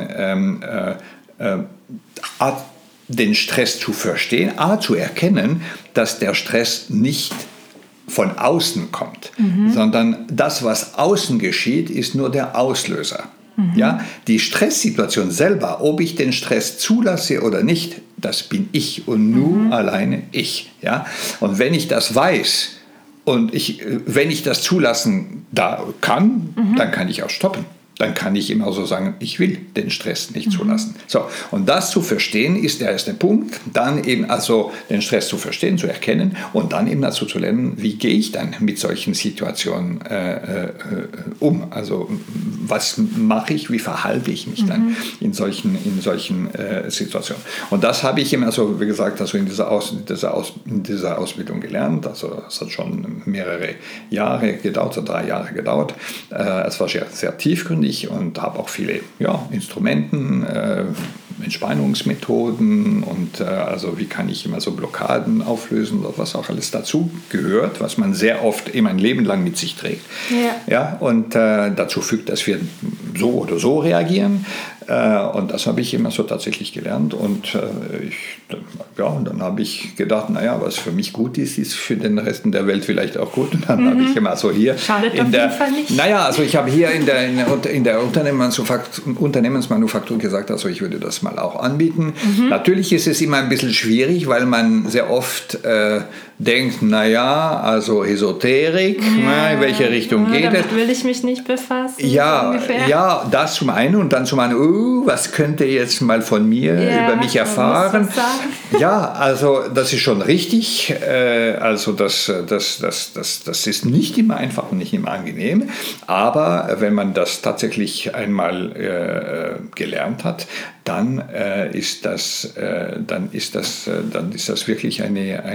den Stress zu verstehen, zu erkennen, dass der Stress nicht von außen kommt, sondern das, was außen geschieht, ist nur der Auslöser. Ja, die Stresssituation selber, ob ich den Stress zulasse oder nicht, das bin ich und nur alleine ich. Ja? Und wenn ich das weiß und wenn ich das zulassen kann, dann kann ich auch stoppen. Dann kann ich immer so sagen, ich will den Stress nicht zulassen. So, und das zu verstehen ist der erste Punkt. Dann eben also den Stress zu verstehen, zu erkennen und dann eben dazu zu lernen, wie gehe ich dann mit solchen Situationen um? Also was mache ich, wie verhalte ich mich dann in solchen Situationen? Und das habe ich eben also, wie gesagt, also in dieser Ausbildung gelernt. Also es hat schon mehrere Jahre gedauert, so 3 Jahre gedauert. Es war sehr tiefgründig und habe auch viele Instrumenten, Entspannungsmethoden und also wie kann ich immer so Blockaden auflösen, was auch alles dazu gehört, was man sehr oft eben ein Leben lang mit sich trägt. Ja, und dazu fügt, dass wir so oder so reagieren. Und das habe ich immer so tatsächlich gelernt und dann habe ich gedacht, naja, was für mich gut ist, ist für den Rest der Welt vielleicht auch gut. Und dann habe ich immer so hier Schadet auf jeden Fall nicht. Naja, also ich habe hier in der Unternehmensmanufaktur gesagt, also ich würde das mal auch anbieten. Natürlich ist es immer ein bisschen schwierig, weil man sehr oft denkt, naja, also Esoterik, in welche Richtung geht es? Damit will ich mich nicht befassen. Ja, das zum einen und dann zum anderen, was könnte jetzt mal von mir über mich erfahren? Ja, also das ist schon richtig. Also das ist nicht immer einfach und nicht immer angenehm. Aber wenn man das tatsächlich einmal gelernt hat, dann ist das wirklich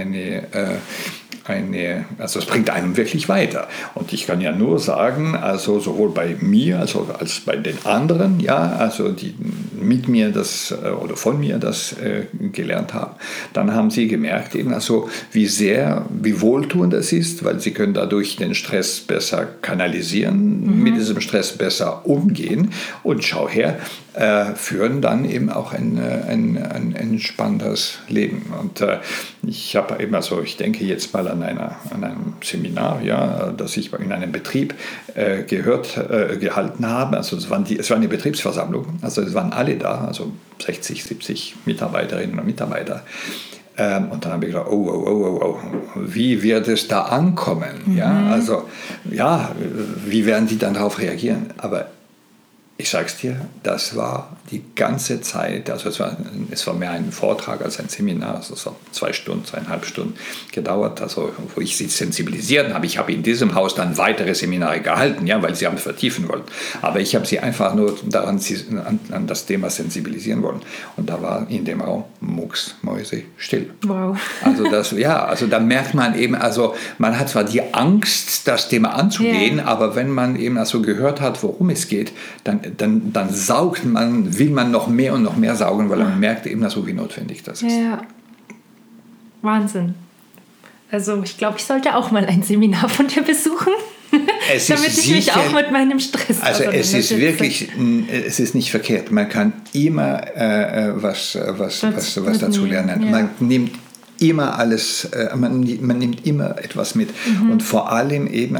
also es bringt einen wirklich weiter. Und ich kann ja nur sagen, also sowohl bei mir als bei den anderen, ja, also die mit mir das oder von mir das gelernt haben, dann haben sie gemerkt eben also, wie wohltuend das ist, weil sie können dadurch den Stress besser kanalisieren, mit diesem Stress besser umgehen und schau her, führen dann eben auch ein entspanntes Leben. Und ich habe eben also, ich denke jetzt mal an einem Seminar, ja, das ich in einem Betrieb gehalten habe. Also es war eine Betriebsversammlung. Also es waren alle alle da, also 60, 70 Mitarbeiterinnen und Mitarbeiter. Und dann habe ich gedacht, oh, wie wird es da ankommen? Ja, also, ja, wie werden die dann darauf reagieren? Aber ich sag's dir, das war die ganze Zeit, also es war mehr ein Vortrag als ein Seminar, also es hat 2 Stunden, 2,5 Stunden gedauert, also wo ich sie sensibilisieren habe. Ich habe in diesem Haus dann weitere Seminare gehalten, ja, weil sie haben vertiefen wollten. Aber ich habe sie einfach nur an das Thema sensibilisieren wollen. Und da war in dem Raum mucksmäusestill. Wow. Also da merkt man eben, also man hat zwar die Angst, das Thema anzugehen, aber wenn man eben also gehört hat, worum es geht, dann will man noch mehr und noch mehr saugen, weil man merkt eben so, wie notwendig das ist. Ja, Wahnsinn. Also ich glaube, ich sollte auch mal ein Seminar von dir besuchen, damit ich mich auch mit meinem Stress es ist nicht verkehrt. Man kann immer was dazu lernen. Ja. Man nimmt immer alles, man nimmt immer etwas mit. Und vor allem eben,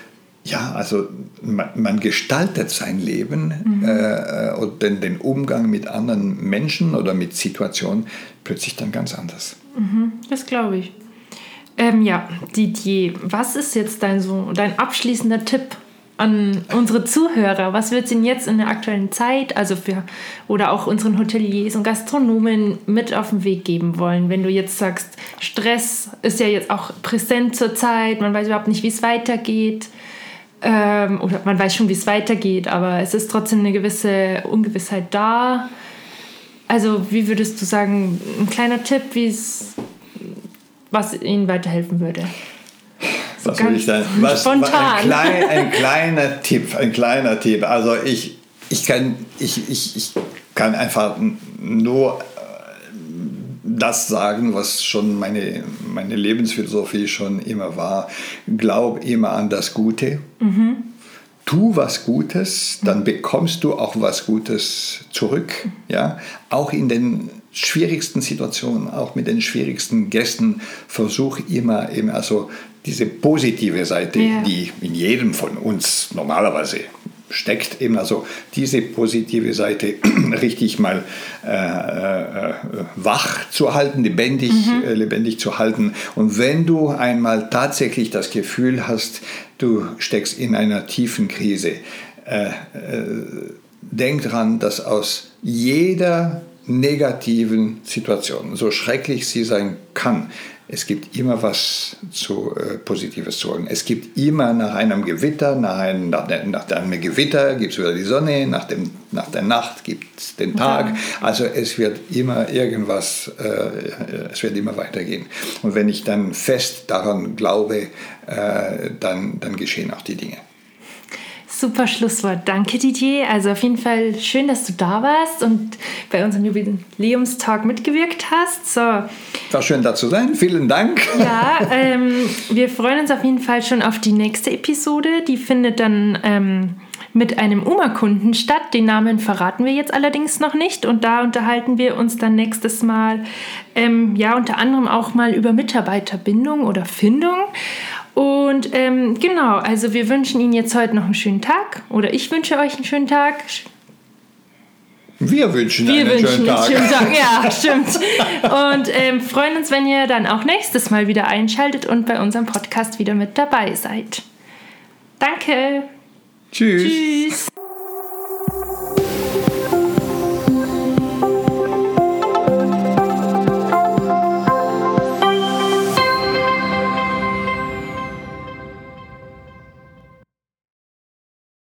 man gestaltet sein Leben und den Umgang mit anderen Menschen oder mit Situationen plötzlich dann ganz anders. Das glaube ich. Didier, was ist jetzt dein abschließender Tipp an unsere Zuhörer? Was wird es Ihnen jetzt in der aktuellen Zeit, oder auch unseren Hoteliers und Gastronomen mit auf den Weg geben wollen, wenn du jetzt sagst, Stress ist ja jetzt auch präsent zur Zeit, man weiß überhaupt nicht, wie es weitergeht. Oder man weiß schon, wie es weitergeht, aber es ist trotzdem eine gewisse Ungewissheit da. Also wie würdest du sagen, ein kleiner Tipp, was Ihnen weiterhelfen würde? Was würde ich sagen? Spontan. Ein kleiner Tipp. Also ich kann einfach nur das sagen, was schon meine Lebensphilosophie schon immer war. Glaub immer an das Gute. Tu was Gutes, dann bekommst du auch was Gutes zurück. Ja? Auch in den schwierigsten Situationen, auch mit den schwierigsten Gästen, versuch immer eben diese positive Seite, die in jedem von uns normalerweise steckt, eben diese positive Seite richtig mal wach zu halten, lebendig zu halten. Und wenn du einmal tatsächlich das Gefühl hast, du steckst in einer tiefen Krise, denk dran, dass aus jeder negativen Situation, so schrecklich sie sein kann, es gibt immer was Positives zu holen. Es gibt immer nach einem Gewitter, nach einem Gewitter gibt es wieder die Sonne, nach der Nacht gibt es den Tag. Also es wird immer es wird immer weitergehen. Und wenn ich dann fest daran glaube, dann geschehen auch die Dinge. Super Schlusswort. Danke, Didier. Also auf jeden Fall schön, dass du da warst und bei unserem Jubiläumstag mitgewirkt hast. So. War schön, da zu sein. Vielen Dank. Ja, wir freuen uns auf jeden Fall schon auf die nächste Episode. Die findet dann mit einem UMA-Kunden statt. Den Namen verraten wir jetzt allerdings noch nicht. Und da unterhalten wir uns dann nächstes Mal unter anderem auch mal über Mitarbeiterbindung oder Findung. Und also wir wünschen Ihnen jetzt heute noch einen schönen Tag. Oder ich wünsche euch einen schönen Tag. Wir wünschen einen schönen Tag. Ja, stimmt. Und freuen uns, wenn ihr dann auch nächstes Mal wieder einschaltet und bei unserem Podcast wieder mit dabei seid. Danke. Tschüss.